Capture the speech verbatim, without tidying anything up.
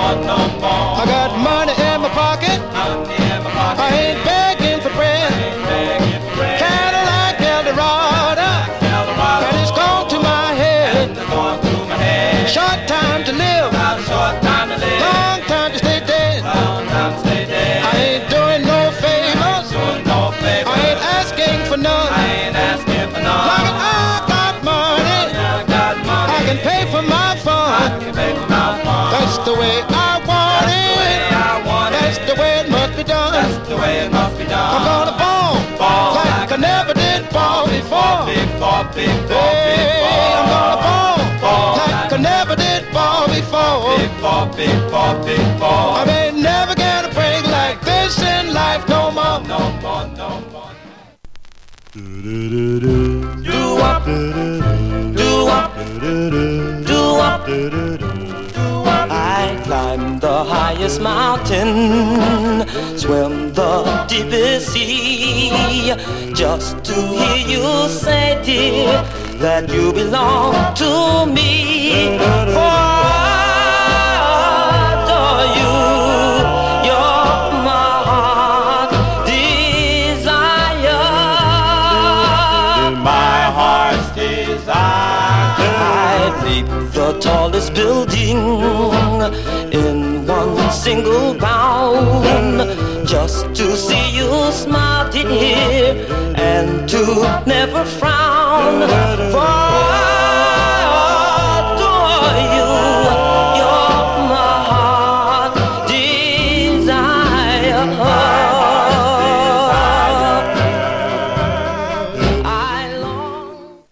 more, no more. I got money in my pocket. Money in my pocket. I ain't begging for bread. I ain't begging for bread. Cadillac Eldorado. Eldorado. And it's gone to my head. It's gone through my head. Short time to live. Got a short time to live. Long time to stay dead. Long time to stay dead. I ain't doing no favors. Doing no favors. I ain't asking for none. I ain't asking for none. Long as I got money, I got money. I can pay for my fun. I can pay for my fun. That's the way I want That's the way it. I want That's it. the way it must be done. That's the way it must be done. I'm gonna ball, Ball like, like I never did ball before. Before, before, Hey, before. I'm gonna ball, Ball like I never did ball before. Before, before, before. I may never get a break like this in life no more. No more, no more. Do up, do up, do up. I climb the highest mountain, swim the deepest sea, just to hear you say, dear, that you belong to me. For I adore you, you're my heart's desire. My heart's desire. I leap the tallest building in one single bound, just to see you smile, dear, and to never frown. For